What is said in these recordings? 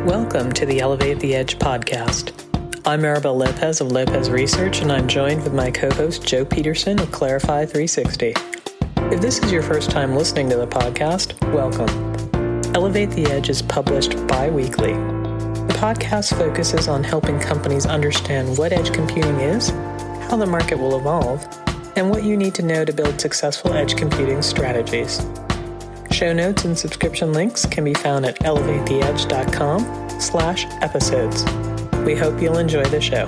Welcome to the Elevate the Edge podcast. I'm Maribel Lopez of Lopez Research, and I'm joined with my co-host Joe Peterson of Clarify 360. If this is your first time listening to the podcast, welcome. Elevate the Edge is published bi-weekly. The podcast focuses on helping companies understand what edge computing is, how the market will evolve, and what you need to know to build successful edge computing strategies. Show notes and subscription links can be found at elevatetheedge.com/episodes. We hope you'll enjoy the show.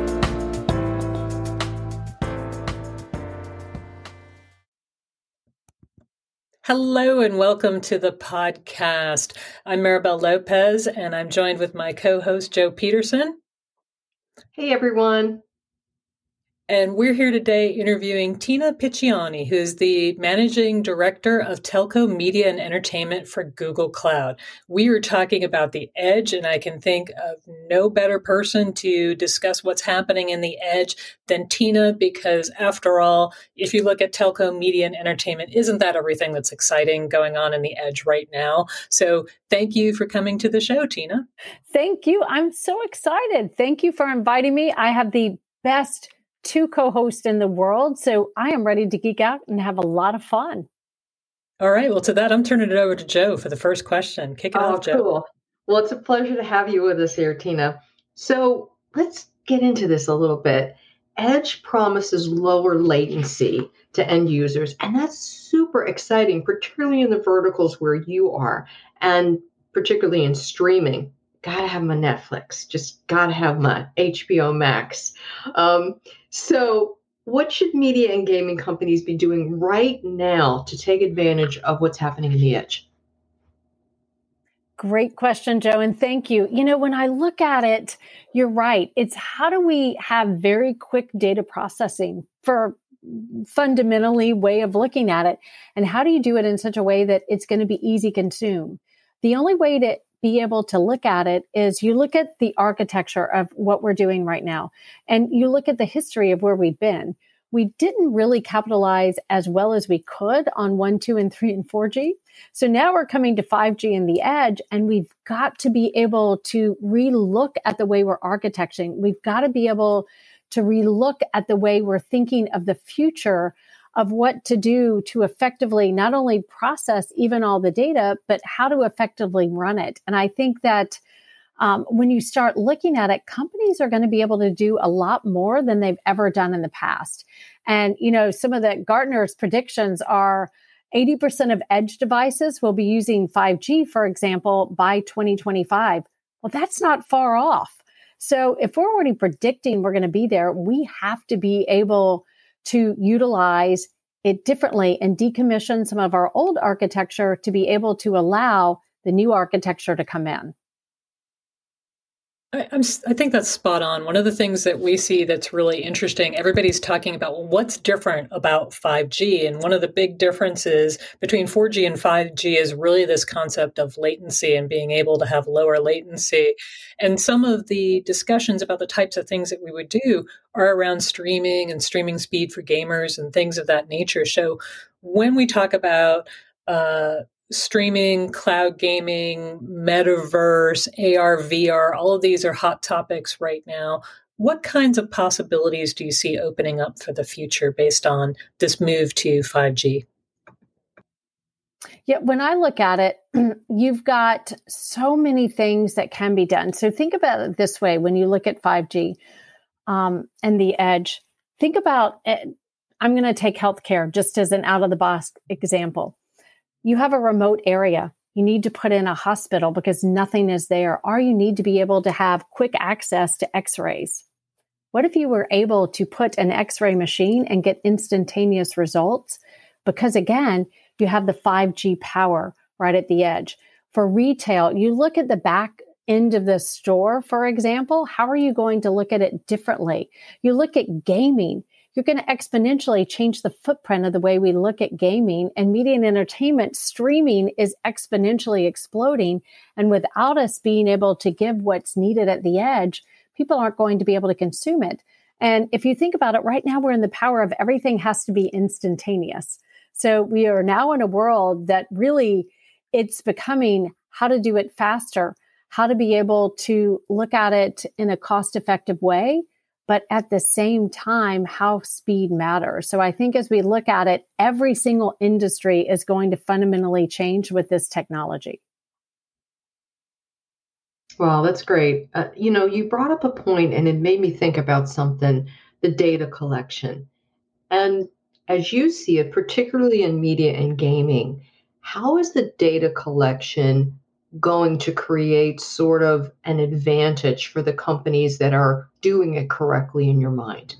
Hello and welcome to the podcast. I'm Maribel Lopez and I'm joined with my co-host Joe Peterson. Hey everyone. And we're here today interviewing Tina Piccioni, who's the Managing Director of Telco Media and Entertainment for Google Cloud. We were talking about the edge, and I can think of no better person to discuss what's happening in the edge than Tina, because after all, if you look at telco media and entertainment, isn't that everything that's exciting going on in the edge right now? So thank you for coming to the show, Tina. Thank you. I'm so excited. Thank you for inviting me. I have the best two co-hosts in the world, so I am ready to geek out and have a lot of fun. All right. Well, to that, I'm turning it over to Joe for the first question. Kick it off, Joe. Cool. Well, it's a pleasure to have you with us here, Tina. So let's get into this a little bit. Edge promises lower latency to end users, and that's super exciting, particularly in the verticals where you are, and particularly in streaming. Gotta have my Netflix, just gotta have my HBO Max. So what should media and gaming companies be doing right now to take advantage of what's happening in the edge? Great question, Joe, and thank you. You know, when I look at it, you're right. It's how do we have very quick data processing for fundamentally way of looking at it, and how do you do it in such a way that it's going to be easy to consume? The only way to be able to look at it is you look at the architecture of what we're doing right now, and you look at the history of where we've been. We didn't really capitalize as well as we could on 1, 2, and 3, and 4G. So now we're coming to 5G and the edge, and we've got to be able to relook at the way we're architecting. We've got to be able to relook at the way we're thinking of the future of what to do to effectively not only process even all the data, but how to effectively run it. And I think that when you start looking at it, companies are going to be able to do a lot more than they've ever done in the past. And, you know, some of the Gartner's predictions are 80% of edge devices will be using 5G, for example, by 2025. Well, that's not far off. So if we're already predicting we're going to be there, we have to be able to utilize it differently and decommission some of our old architecture to be able to allow the new architecture to come in. I think that's spot on. One of the things that we see that's really interesting, everybody's talking about, well, what's different about 5G? And one of the big differences between 4G and 5G is really this concept of latency and being able to have lower latency. And some of the discussions about the types of things that we would do are around streaming and streaming speed for gamers and things of that nature. So when we talk about streaming, cloud gaming, metaverse, AR, VR, all of these are hot topics right now. What kinds of possibilities do you see opening up for the future based on this move to 5G? Yeah, when I look at it, you've got so many things that can be done. So think about it this way. When you look at 5G and the edge, think about it. I'm going to take healthcare just as an out-of-the-box example. You have a remote area. You need to put in a hospital because nothing is there, or you need to be able to have quick access to x-rays. What if you were able to put an x-ray machine and get instantaneous results? Because again, you have the 5G power right at the edge. For retail, you look at the back end of the store, for example, how are you going to look at it differently? You look at gaming. You're going to exponentially change the footprint of the way we look at gaming, and media and entertainment. Streaming is exponentially exploding. And without us being able to give what's needed at the edge, people aren't going to be able to consume it. And if you think about it, right now we're in the power of everything has to be instantaneous. So we are now in a world that really it's becoming how to do it faster, how to be able to look at it in a cost-effective way, but at the same time, how speed matters. So I think as we look at it, every single industry is going to fundamentally change with this technology. Wow, that's great. You brought up a point and it made me think about something, the data collection. And as you see it, particularly in media and gaming, how is the data collection going to create sort of an advantage for the companies that are doing it correctly in your mind?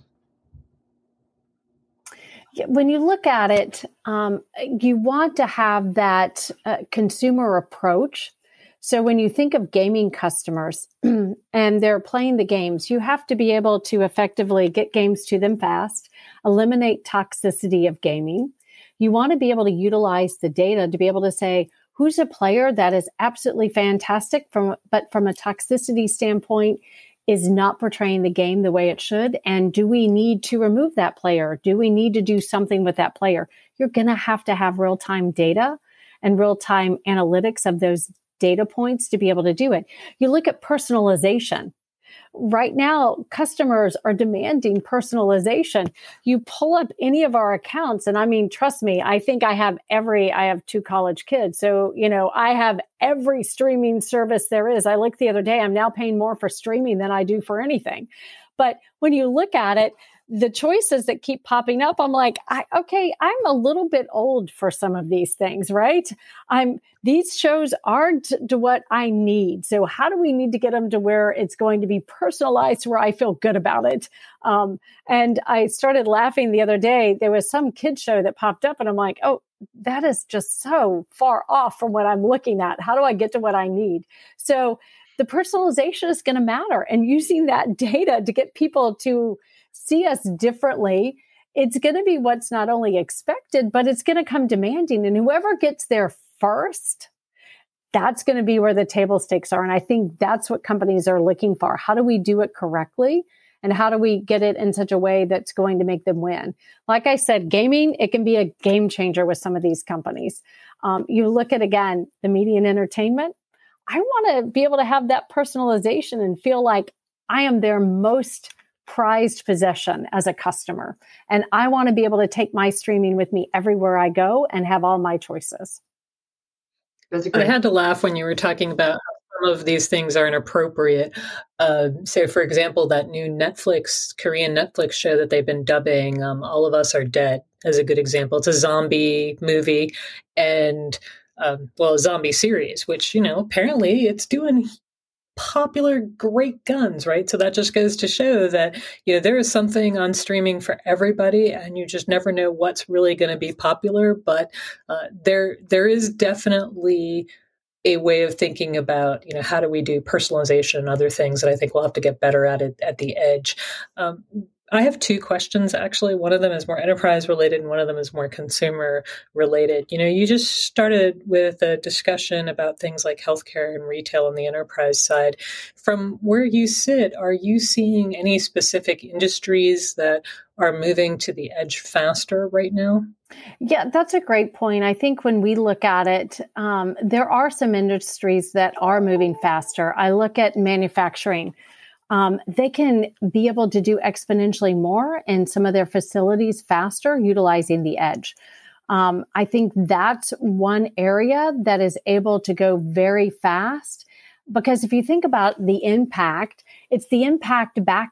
When you look at it, you want to have that consumer approach. So when you think of gaming customers and they're playing the games, you have to be able to effectively get games to them fast, eliminate toxicity of gaming. You want to be able to utilize the data to be able to say, who's a player that is absolutely fantastic, but from a toxicity standpoint, is not portraying the game the way it should? And do we need to remove that player? Do we need to do something with that player? You're going to have real-time data and real-time analytics of those data points to be able to do it. You look at personalization. Right now, customers are demanding personalization. You pull up any of our accounts, and I mean, trust me, I think I have 2 college kids. So, I have every streaming service there is. I looked the other day, I'm now paying more for streaming than I do for anything. But when you look at it, the choices that keep popping up, I'm like, I'm a little bit old for some of these things, right? These shows aren't to what I need. So how do we need to get them to where it's going to be personalized, where I feel good about it? And I started laughing the other day. There was some kid show that popped up and I'm like, oh, that is just so far off from what I'm looking at. How do I get to what I need? So the personalization is going to matter, and using that data to get people to see us differently, it's going to be what's not only expected, but it's going to come demanding. And whoever gets there first, that's going to be where the table stakes are. And I think that's what companies are looking for. How do we do it correctly? And how do we get it in such a way that's going to make them win? Like I said, gaming, it can be a game changer with some of these companies. You look at, again, the media and entertainment. I want to be able to have that personalization and feel like I am their most prized possession as a customer. And I want to be able to take my streaming with me everywhere I go and have all my choices. I had to laugh when you were talking about how some of these things are inappropriate. So, for example, that new Korean Netflix show that they've been dubbing, All of Us Are Dead, is a good example. It's a zombie movie and a zombie series, which, apparently it's doing popular, great guns, right? So that just goes to show that, there is something on streaming for everybody, and you just never know what's really going to be popular. But there is definitely a way of thinking about, how do we do personalization and other things that I think we'll have to get better at it at the edge. I have 2 questions, actually. One of them is more enterprise related and one of them is more consumer related. You just started with a discussion about things like healthcare and retail on the enterprise side. From where you sit, are you seeing any specific industries that are moving to the edge faster right now? Yeah, that's a great point. I think when we look at it, there are some industries that are moving faster. I look at manufacturing. They can be able to do exponentially more in some of their facilities faster, utilizing the edge. I think that's one area that is able to go very fast, because if you think about the impact, it's the impact back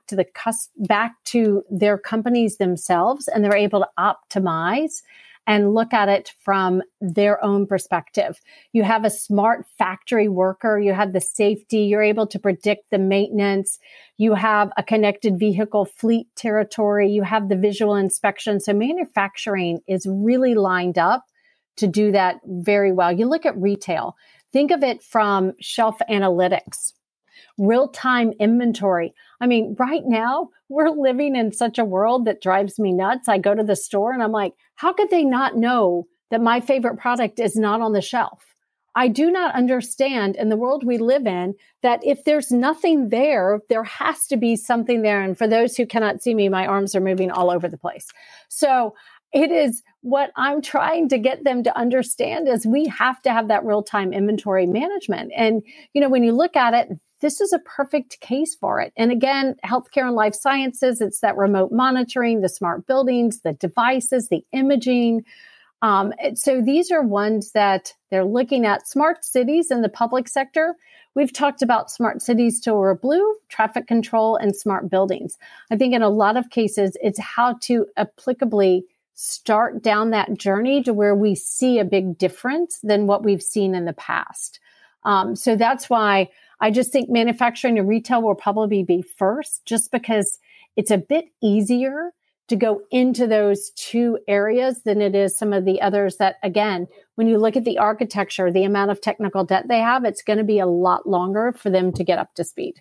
to their companies themselves, and they're able to optimize and look at it from their own perspective. You have a smart factory worker, you have the safety, you're able to predict the maintenance, you have a connected vehicle fleet territory, you have the visual inspection. So manufacturing is really lined up to do that very well. You look at retail, think of it from shelf analytics, real-time inventory. I mean, right now, we're living in such a world that drives me nuts. I go to the store and I'm like, how could they not know that my favorite product is not on the shelf? I do not understand in the world we live in that if there's nothing there, there has to be something there. And for those who cannot see me, my arms are moving all over the place. So it is what I'm trying to get them to understand is we have to have that real-time inventory management. And, when you look at it, this is a perfect case for it. And again, healthcare and life sciences, it's that remote monitoring, the smart buildings, the devices, the imaging. So these are ones that they're looking at. Smart cities in the public sector. We've talked about smart cities till we're blue, traffic control, and smart buildings. I think in a lot of cases, it's how to applicably start down that journey to where we see a big difference than what we've seen in the past. So that's why I just think manufacturing and retail will probably be first, just because it's a bit easier to go into those two areas than it is some of the others that, again, when you look at the architecture, the amount of technical debt they have, it's going to be a lot longer for them to get up to speed.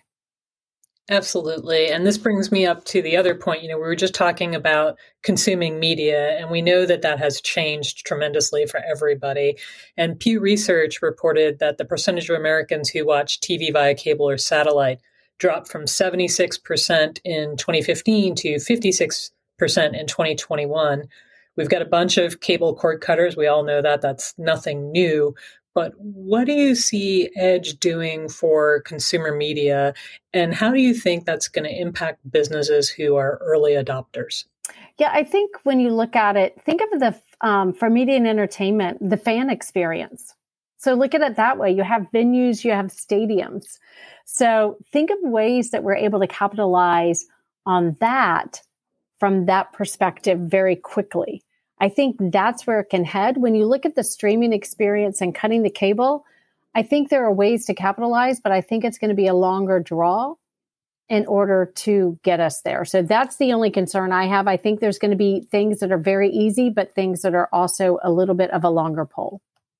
Absolutely. And this brings me up to the other point. We were just talking about consuming media, and we know that has changed tremendously for everybody. And Pew Research reported that the percentage of Americans who watch TV via cable or satellite dropped from 76% in 2015 to 56% in 2021. We've got a bunch of cable cord cutters. We all know that. That's nothing new. But what do you see Edge doing for consumer media, and how do you think that's going to impact businesses who are early adopters? Yeah, I think when you look at it, think of for media and entertainment, the fan experience. So look at it that way. You have venues, you have stadiums. So think of ways that we're able to capitalize on that from that perspective very quickly. I think that's where it can head. When you look at the streaming experience and cutting the cable, I think there are ways to capitalize, but I think it's going to be a longer draw in order to get us there. So that's the only concern I have. I think there's going to be things that are very easy, but things that are also a little bit of a longer pull.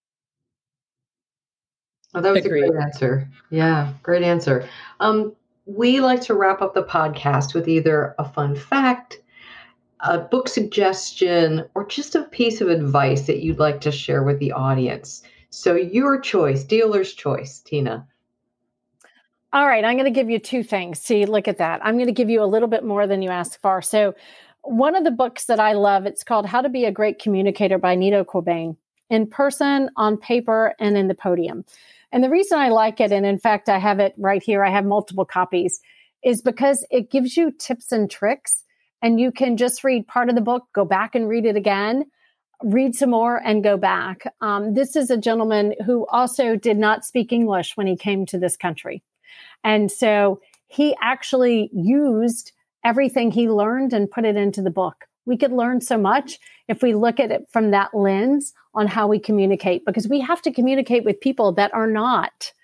Oh, that was Agreed. A great answer. Yeah, great answer. We like to wrap up the podcast with either a fun fact, a book suggestion, or just a piece of advice that you'd like to share with the audience. So your choice, dealer's choice, Tina. All right, I'm going to give you two things. See, look at that. I'm going to give you a little bit more than you asked for. So one of the books that I love, it's called How to Be a Great Communicator by Nido Qubein, in person, on paper, and in the podium. And the reason I like it, and in fact, I have it right here, I have multiple copies, is because it gives you tips and tricks. And you can just read part of the book, go back and read it again, read some more and go back. This is a gentleman who also did not speak English when he came to this country. And so he actually used everything he learned and put it into the book. We could learn so much if we look at it from that lens on how we communicate, because we have to communicate with people that are not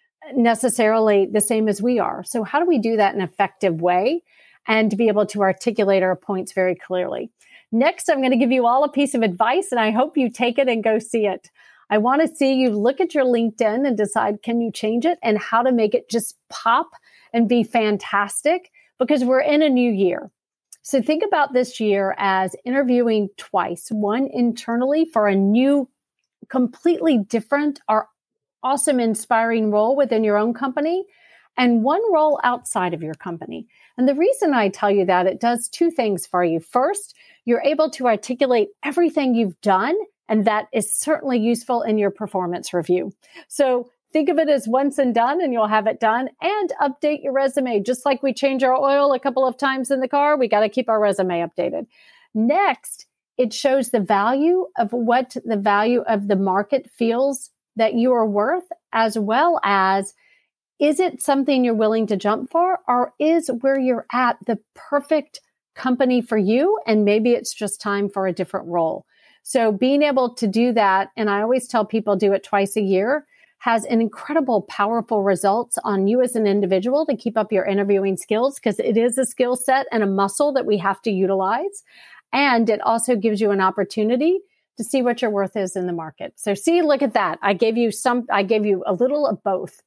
necessarily the same as we are. So how do we do that in an effective way? And to be able to articulate our points very clearly. Next, I'm going to give you all a piece of advice, and I hope you take it and go see it. I want to see you look at your LinkedIn and decide, can you change it and how to make it just pop and be fantastic, because we're in a new year. So think about this year as interviewing twice, one internally for a new, completely different or awesome, inspiring role within your own company, and one role outside of your company. And the reason I tell you that, it does two things for you. First, you're able to articulate everything you've done, and that is certainly useful in your performance review. So think of it as once and done, and you'll have it done. And update your resume. Just like we change our oil a couple of times in the car, we got to keep our resume updated. Next, it shows the value of what the value of the market feels that you are worth, as well as, is it something you're willing to jump for, or is where you're at the perfect company for you? And maybe it's just time for a different role. So being able to do that, and I always tell people do it twice a year, has an incredible, powerful results on you as an individual to keep up your interviewing skills, because it is a skill set and a muscle that we have to utilize. And it also gives you an opportunity to see what your worth is in the market. So see, look at that. I gave you a little of both.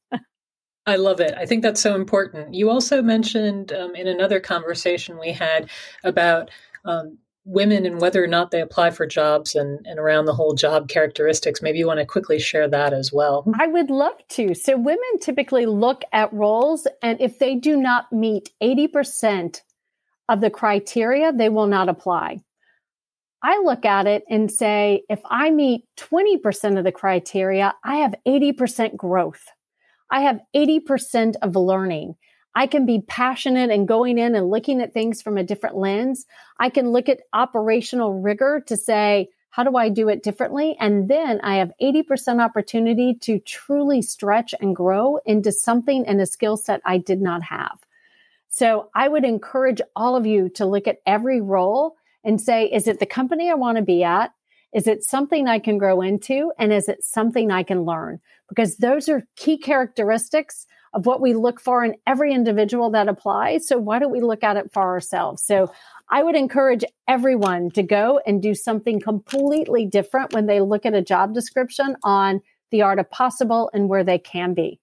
I love it. I think that's so important. You also mentioned in another conversation we had about women and whether or not they apply for jobs and around the whole job characteristics. Maybe you want to quickly share that as well. I would love to. So women typically look at roles, and if they do not meet 80% of the criteria, they will not apply. I look at it and say, if I meet 20% of the criteria, I have 80% growth. I have 80% of learning. I can be passionate and going in and looking at things from a different lens. I can look at operational rigor to say, how do I do it differently? And then I have 80% opportunity to truly stretch and grow into something and a skill set I did not have. So I would encourage all of you to look at every role and say, is it the company I want to be at? Is it something I can grow into? And is it something I can learn? Because those are key characteristics of what we look for in every individual that applies. So why don't we look at it for ourselves? So I would encourage everyone to go and do something completely different when they look at a job description on the art of possible and where they can be.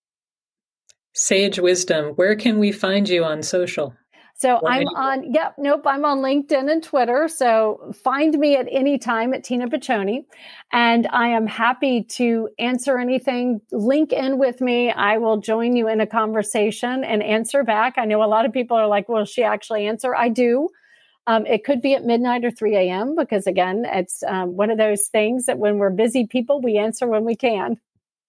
Sage wisdom. Where can we find you on social? So I'm on LinkedIn and Twitter. So find me at any time at Tina Piccioni. And I am happy to answer anything. Link in with me. I will join you in a conversation and answer back. I know a lot of people are like, will she actually answer? I do. It could be at midnight or 3 a.m. because, again, it's one of those things that when we're busy people, we answer when we can.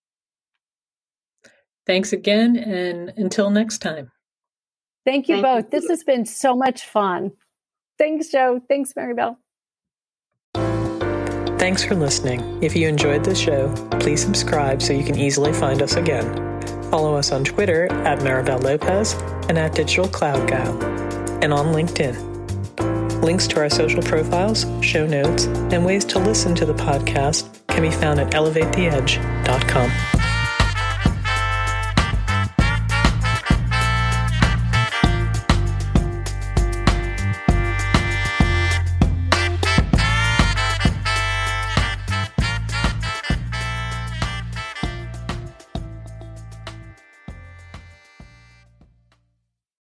Thanks again. And until next time. Thank you both. This has been so much fun. Thanks, Joe. Thanks, Maribel. Thanks for listening. If you enjoyed this show, please subscribe so you can easily find us again. Follow us on Twitter at Maribel Lopez and at Digital Cloud Gal, and on LinkedIn. Links to our social profiles, show notes, and ways to listen to the podcast can be found at elevatetheedge.com.